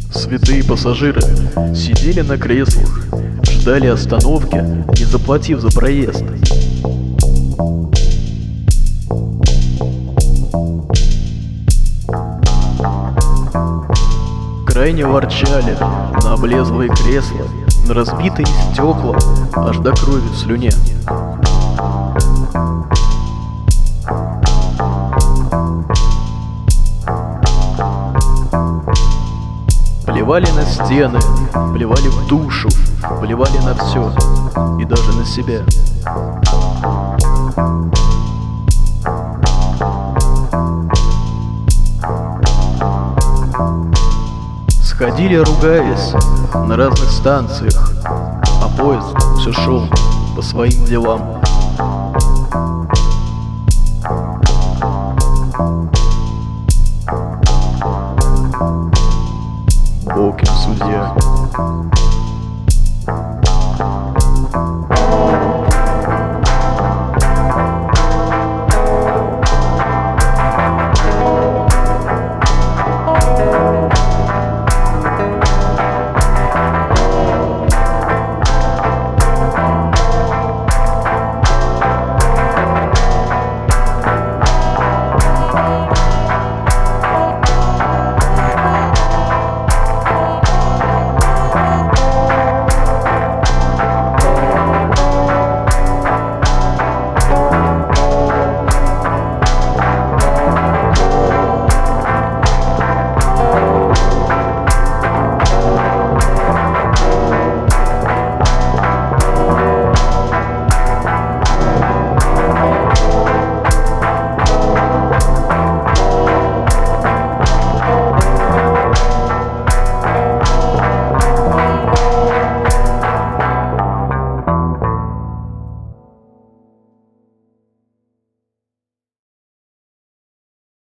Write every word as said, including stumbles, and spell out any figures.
Святые пассажиры сидели на креслах, ждали остановки, не заплатив за проезд. Крайне ворчали на облезлые кресла, на разбитые стекла, аж до крови в слюне. Плевали на стены, плевали в душу, плевали на все, и даже на себя. Сходили, ругаясь, на разных станциях, а поезд все шел по своим делам. Бог им судья.